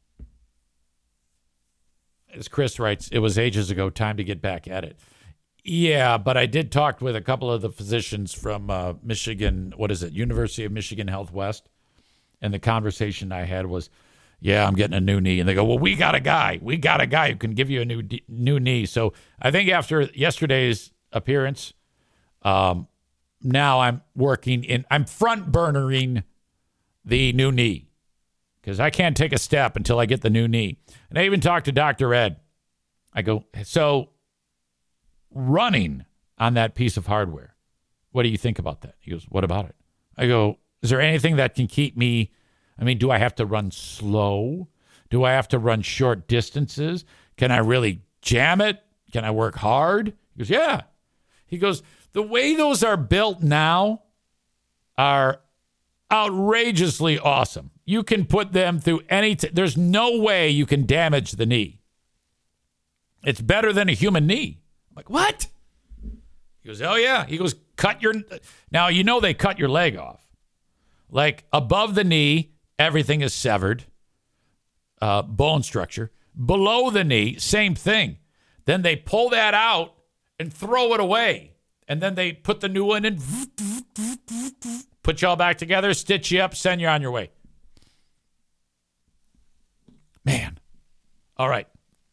As Chris writes, it was ages ago, time to get back at it. Yeah, but I did talk with a couple of the physicians from uh, Michigan, what is it, University of Michigan Health West. And the conversation I had was, yeah, I'm getting a new knee. And they go, well, we got a guy. We got a guy who can give you a new new knee. So I think after yesterday's appearance, um, now I'm working in, I'm front burnering the new knee because I can't take a step until I get the new knee. And I even talked to Doctor Ed. I go, so running on that piece of hardware, what do you think about that? He goes, what about it? I go, is there anything that can keep me, I mean, do I have to run slow? Do I have to run short distances? Can I really jam it? Can I work hard? He goes, yeah. He goes, the way those are built now are outrageously awesome. You can put them through any, t- there's no way you can damage the knee. It's better than a human knee. I'm like, what? He goes, oh yeah. He goes, cut your, now you know they cut your leg off. Like above the knee, everything is severed, uh, bone structure. Below the knee, same thing. Then they pull that out and throw it away. And then they put the new one in, put you all back together, stitch you up, send you on your way. Man. All right.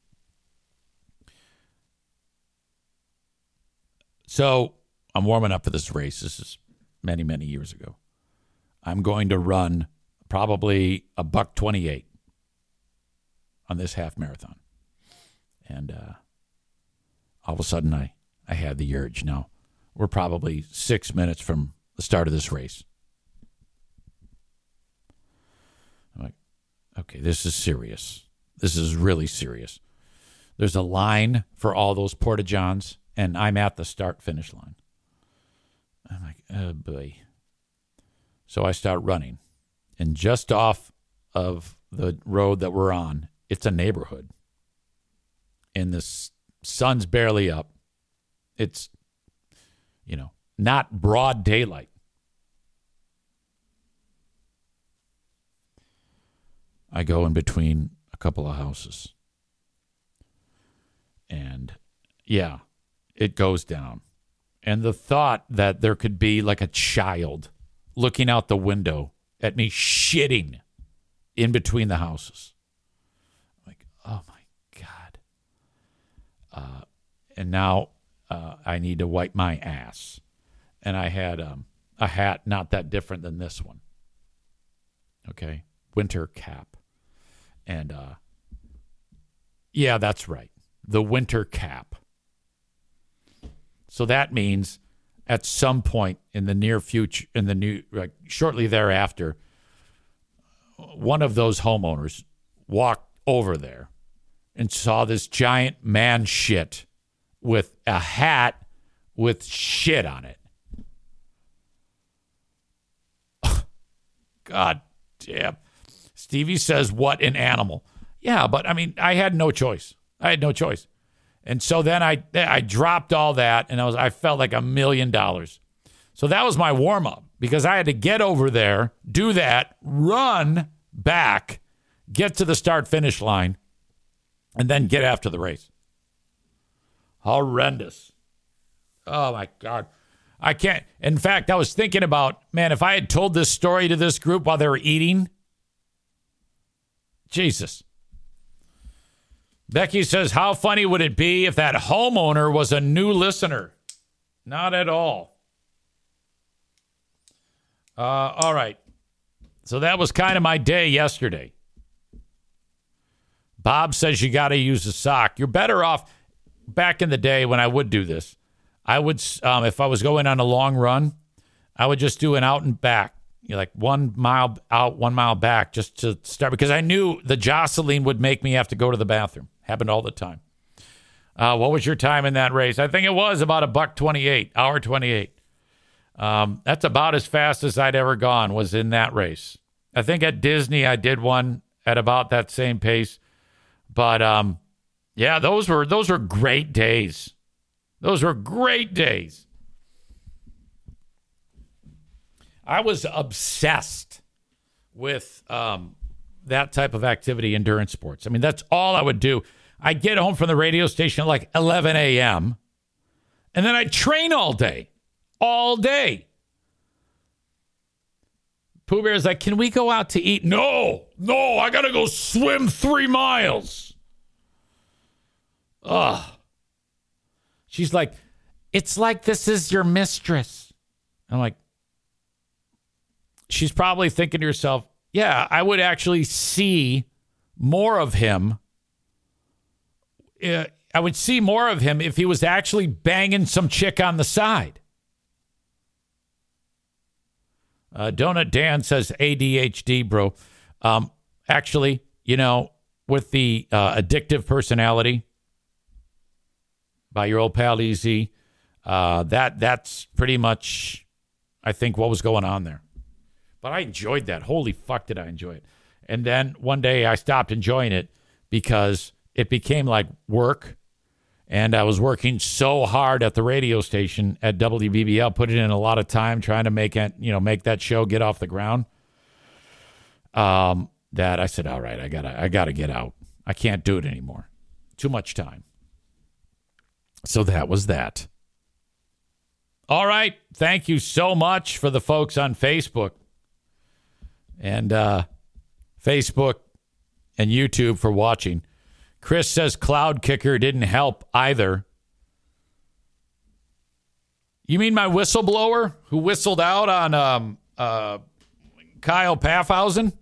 So I'm warming up for this race. This is many, many years ago. I'm going to run probably a buck twenty-eight on this half marathon. And uh, all of a sudden I, I had the urge. Now, we're probably six minutes from the start of this race. I'm like, okay, this is serious. This is really serious. There's a line for all those Porta-Johns, and I'm at the start-finish line. I'm like, oh, boy. So I start running. And just off of the road that we're on, it's a neighborhood. And the sun's barely up. It's, you know, not broad daylight. I go in between a couple of houses. And, yeah, it goes down. And the thought that there could be like a child looking out the window at me shitting in between the houses. I'm like, oh, my God. Uh, and now uh, I need to wipe my ass. And I had um, a hat not that different than this one. Okay? Winter cap. And, uh, yeah, that's right. The winter cap. So that means at some point in the near future, in the new, like shortly thereafter, one of those homeowners walked over there and saw this giant man shit with a hat with shit on it. God damn. Stevie says, what an animal. Yeah, but I mean, I had no choice. I had no choice. And so then I I dropped all that, and I was I felt like a million dollars. So that was my warm-up, because I had to get over there, do that, run back, get to the start-finish line, and then get after the race. Horrendous. Oh, my God. I can't. In fact, I was thinking about, man, if I had told this story to this group while they were eating, Jesus. Becky says, how funny would it be if that homeowner was a new listener? Not at all. Uh, all right. So that was kind of my day yesterday. Bob says you got to use a sock. You're better off. Back in the day when I would do this, I would, um, if I was going on a long run, I would just do an out and back. You know, like one mile out, one mile back, just to start, because I knew the jostling would make me have to go to the bathroom. Happened all the time. Uh, what was your time in that race? I think it was about a buck twenty-eight, hour twenty-eight. Um, that's about as fast as I'd ever gone, was in that race. I think at Disney I did one at about that same pace. But um, yeah, those were those were great days. Those were great days. I was obsessed with um, that type of activity, endurance sports. I mean, that's all I would do. I'd get home from the radio station at like eleven a.m., and then I'd train all day, all day. Pooh Bear's like, can we go out to eat? No, no, I got to go swim three miles. Ugh. She's like, it's like this is your mistress. I'm like, she's probably thinking to herself, yeah, I would actually see more of him. Uh, I would see more of him if he was actually banging some chick on the side. Uh, Donut Dan says A D H D, bro. Um, actually, you know, with the uh, addictive personality by your old pal E Z, uh, that that's pretty much, I think, what was going on there. But I enjoyed that. Holy fuck, did I enjoy it. And then one day I stopped enjoying it because it became like work. And I was working so hard at the radio station at W B B L, putting in a lot of time trying to make it, you know, make that show get off the ground. Um, that I said, all right, I gotta, I gotta get out. I can't do it anymore. Too much time. So that was that. All right. Thank you so much for the folks on Facebook and uh, Facebook and YouTube for watching. Chris says Cloud Kicker didn't help either. You mean my whistleblower who whistled out on um, uh, Kyle Paffhausen?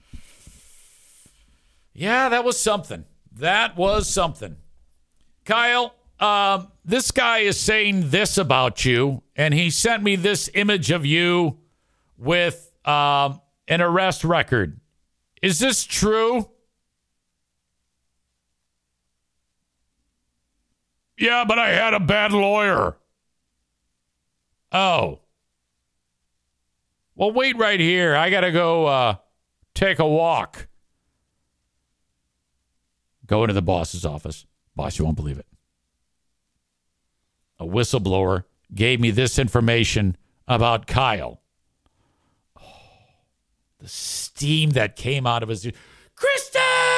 Yeah, that was something. That was something. Kyle, um, this guy is saying this about you, and he sent me this image of you with um, an arrest record. Is this true? Yeah, but I had a bad lawyer. Oh. Well, wait right here. I got to go uh, take a walk. Go into the boss's office. Boss, you won't believe it. A whistleblower gave me this information about Kyle. Oh, the steam that came out of his... Crystal!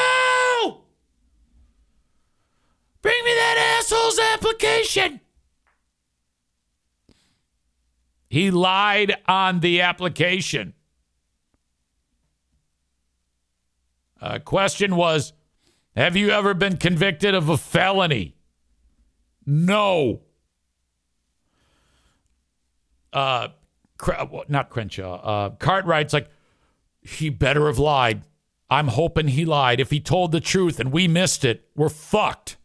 Bring me that asshole's application. He lied on the application. Uh, question was, have you ever been convicted of a felony? No. Uh, not Crenshaw. Uh, Cartwright's like, he better have lied. I'm hoping he lied. If he told the truth and we missed it, we're fucked.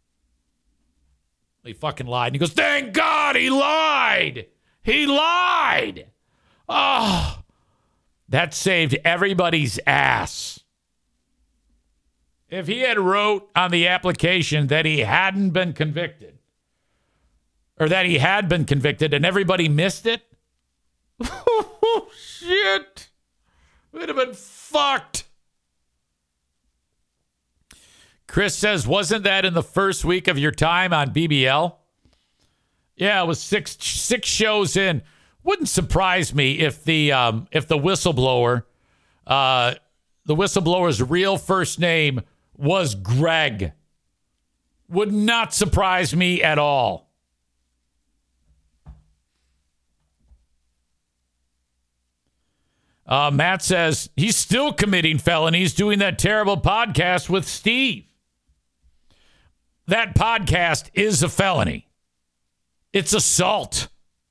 He fucking lied. And he goes, thank God he lied. He lied. Oh, that saved everybody's ass. If he had wrote on the application that he hadn't been convicted, or that he had been convicted and everybody missed it, oh, shit. We'd have been fucked. Chris says, wasn't that in the first week of your time on B B L? Yeah, it was six six shows in. Wouldn't surprise me if the um, if the whistleblower, uh, the whistleblower's real first name was Greg. Would not surprise me at all. Uh, Matt says he's still committing felonies doing that terrible podcast with Steve. That podcast is a felony. It's assault.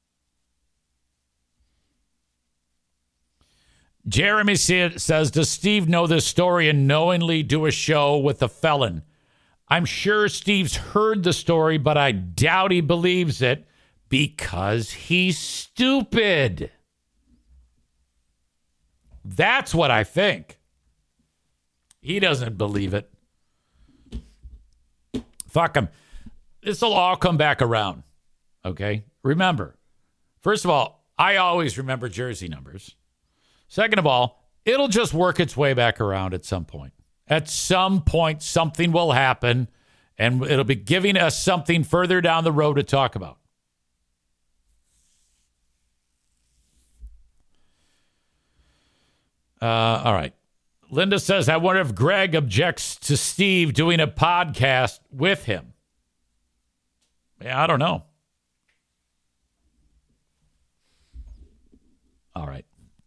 Jeremy says, does Steve know this story and knowingly do a show with a felon? I'm sure Steve's heard the story, but I doubt he believes it because he's stupid. That's what I think. He doesn't believe it. Fuck him. This will all come back around. Okay? Remember, first of all, I always remember jersey numbers. Second of all, it'll just work its way back around at some point. At some point, something will happen, and it'll be giving us something further down the road to talk about. Uh, all right. Linda says, I wonder if Greg objects to Steve doing a podcast with him. Yeah, I don't know. All right.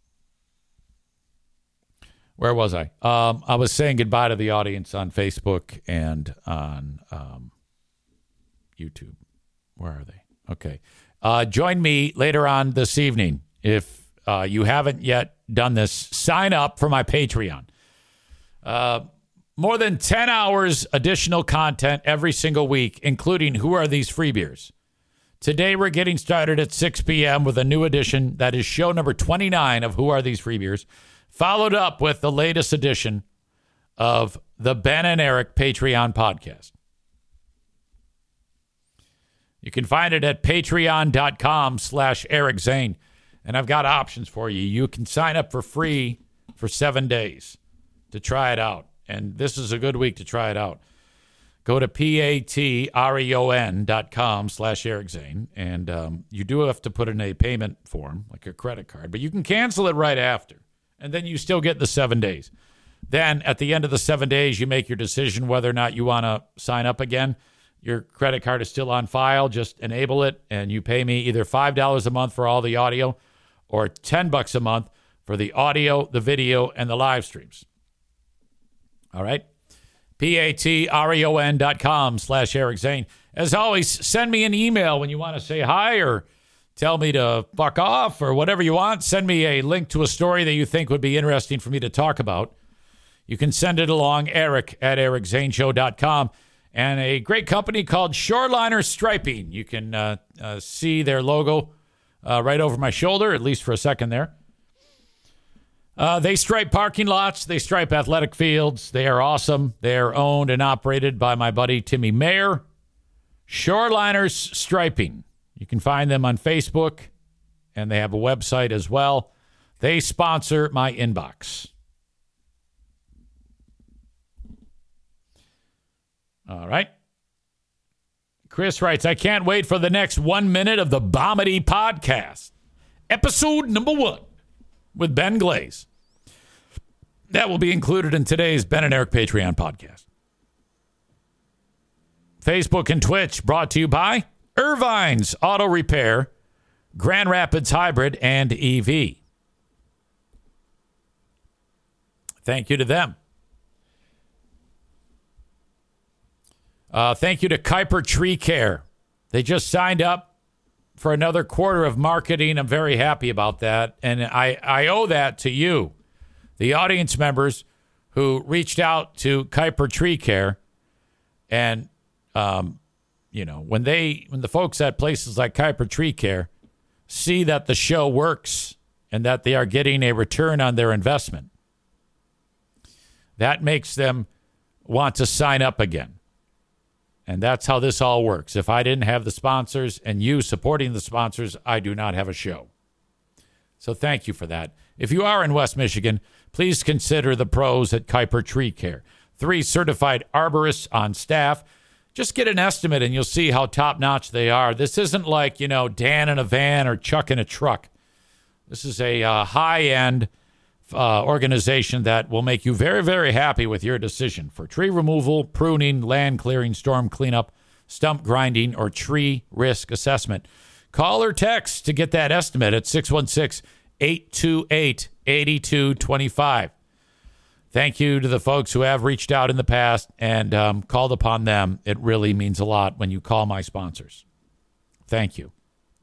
Where was I? Um, I was saying goodbye to the audience on Facebook and on um, YouTube. Where are they? Okay. Uh, join me later on this evening. If uh, you haven't yet done this, sign up for my Patreon. Uh, more than ten hours additional content every single week, including Who Are These Free Beers? Today we're getting started at six p.m. with a new edition that is show number twenty-nine of Who Are These Free Beers, followed up with the latest edition of the Ben and Eric Patreon podcast. You can find it at patreon.com slash Eric Zane. And I've got options for you. You can sign up for free for seven days to try it out. And this is a good week to try it out. Go to P-A-T-R-E-O-N dot com slash Eric Zane. And um, you do have to put in a payment form, like a credit card. But you can cancel it right after. And then you still get the seven days. Then at the end of the seven days, you make your decision whether or not you want to sign up again. Your credit card is still on file. Just enable it, and you pay me either five dollars a month for all the audio or ten bucks a month for the audio, the video, and the live streams. All right? P-A-T-R-E-O-N dot com slash Eric Zane. As always, send me an email when you want to say hi or tell me to fuck off or whatever you want. Send me a link to a story that you think would be interesting for me to talk about. You can send it along, Eric at eric zane show dot com. And a great company called Shoreliner Striping. You can uh, uh, see their logo uh, right over my shoulder, at least for a second there. Uh, they stripe parking lots. They stripe athletic fields. They are awesome. They are owned and operated by my buddy Timmy Mayer. Shoreliners Striping. You can find them on Facebook, and they have a website as well. They sponsor my inbox. All right. Chris writes, I can't wait for the next one minute of the Bomity podcast. Episode number one with Ben Glaze. That will be included in today's Ben and Eric Patreon podcast. Facebook and Twitch brought to you by Irvine's Auto Repair, Grand Rapids Hybrid, and E V. Thank you to them. Uh, thank you to Kuiper Tree Care. They just signed up for another quarter of marketing. I'm very happy about that. And I, I owe that to you, the audience members who reached out to Kuiper Tree Care. And, um, you know, when they, when the folks at places like Kuiper Tree Care see that the show works and that they are getting a return on their investment, that makes them want to sign up again. And that's how this all works. If I didn't have the sponsors and you supporting the sponsors, I do not have a show. So thank you for that. If you are in West Michigan, please consider the pros at Kuiper Tree Care. Three certified arborists on staff. Just get an estimate and you'll see how top-notch they are. This isn't like, you know, Dan in a van or Chuck in a truck. This is a uh, high-end Uh, organization that will make you very, very happy with your decision for tree removal, pruning, land clearing, storm cleanup, stump grinding, or tree risk assessment. Call or text to get that estimate at six one six, eight two eight, eight two two five. Thank you to the folks who have reached out in the past and um, called upon them. It really means a lot when you call my sponsors. Thank you.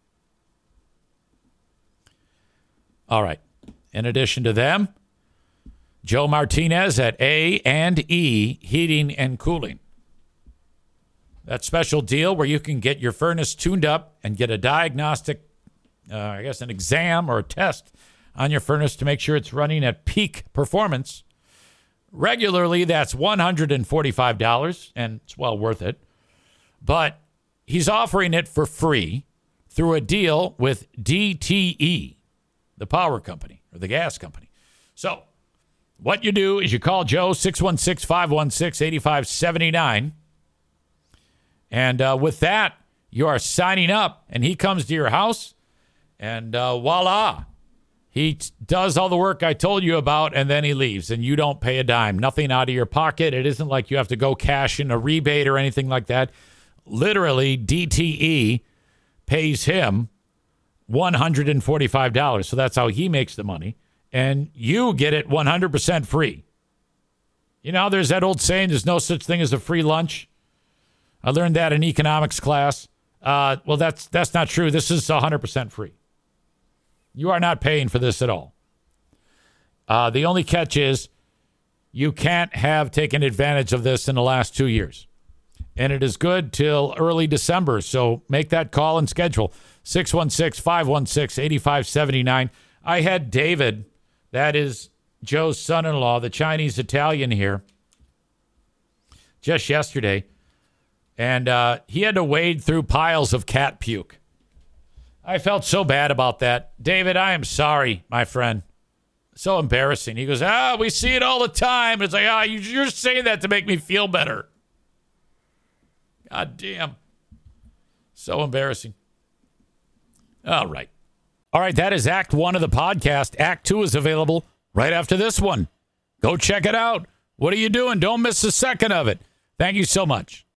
All right. In addition to them, Joe Martinez at A and E Heating and Cooling. That special deal where you can get your furnace tuned up and get a diagnostic, uh, I guess an exam or a test on your furnace to make sure it's running at peak performance. Regularly, that's one hundred forty-five dollars, and it's well worth it. But he's offering it for free through a deal with D T E, the power company. Or the gas company. So what you do is you call Joe, six one six, five one six, eight five seven nine. And uh, with that, you are signing up, and he comes to your house, and uh, voila. He t- does all the work I told you about, and then he leaves, and you don't pay a dime. Nothing out of your pocket. It isn't like you have to go cash in a rebate or anything like that. Literally, D T E pays him one hundred forty-five dollars. So that's how he makes the money. And you get it one hundred percent free. You know, there's that old saying, there's no such thing as a free lunch. I learned that in economics class. Uh, well, that's that's not true. This is one hundred percent free. You are not paying for this at all. Uh, the only catch is you can't have taken advantage of this in the last two years. And it is good till early December. So make that call and schedule. six one six, five one six, eight five seven nine. I had David, that is Joe's son-in-law, the Chinese Italian here, just yesterday. And uh, he had to wade through piles of cat puke. I felt so bad about that. David, I am sorry, my friend. So embarrassing. He goes, ah, we see it all the time. It's like, ah, you're saying that to make me feel better. God damn. So embarrassing. All right. All right, that is Act One of the podcast. Act Two is available right after this one. Go check it out. What are you doing? Don't miss a second of it. Thank you so much.